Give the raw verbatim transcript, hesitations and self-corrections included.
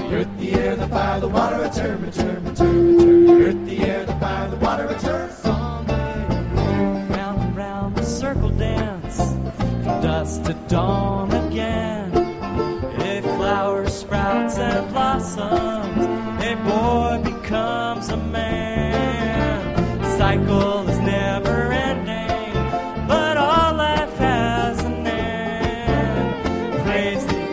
The earth, the air, the fire, the water, return, return, return, return. The earth, the air, the fire, the water, return. Round and round the circle dance, from dusk to dawn again. A flower sprouts and blossoms, a boy becomes a man. The cycle is never ending, but all life has an end. Praise the